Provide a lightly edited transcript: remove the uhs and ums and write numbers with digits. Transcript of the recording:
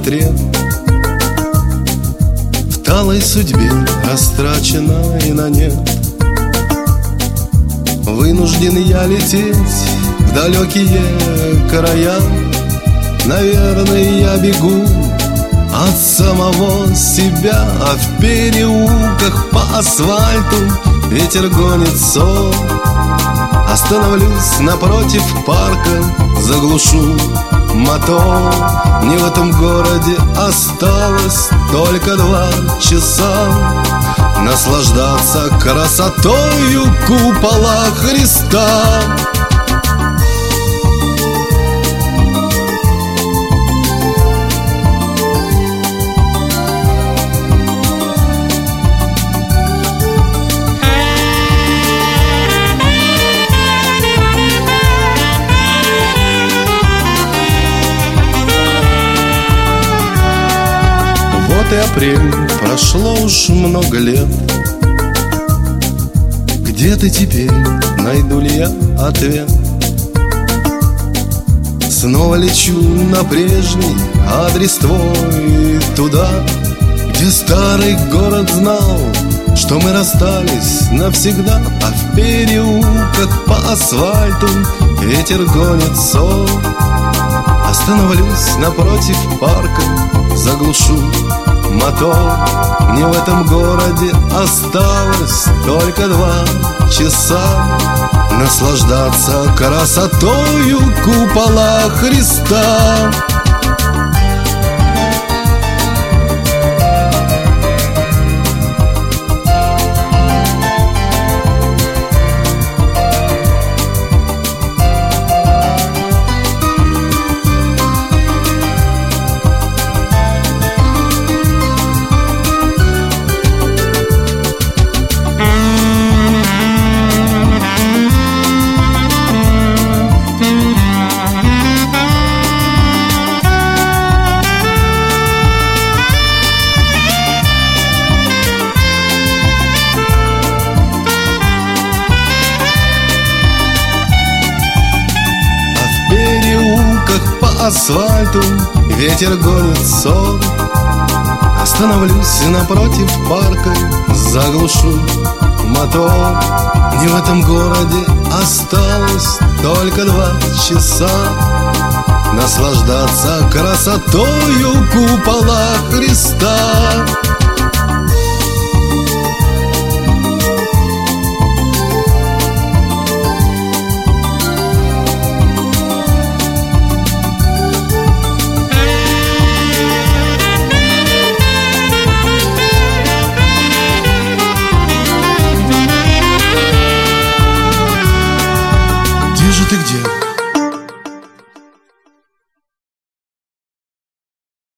портрет в талой судьбе, растраченной на нет. Вынужден я лететь в далекие края. Наверное, я бегу от самого себя, а в переулках по асфальту ветер гонит сон. Остановлюсь напротив парка, заглушу мотор. Мне в этом городе осталось только 2 часа наслаждаться красотою купола Христа. Вот и апрель, прошло уж много лет. Где ты теперь, найду ли я ответ? Снова лечу на прежний адрес твой, туда, где старый город знал, что мы расстались навсегда. А в переулках по асфальту ветер гонит сон. Остановлюсь напротив парка, заглушу мотор. Мне в этом городе осталось только 2 часа наслаждаться красотою купола Христа. По асфальту ветер гонит сон. Остановлюсь напротив парка, заглушу мотор. Мне в этом городе осталось только 2 часа наслаждаться красотою купола Христа. Где же ты, где?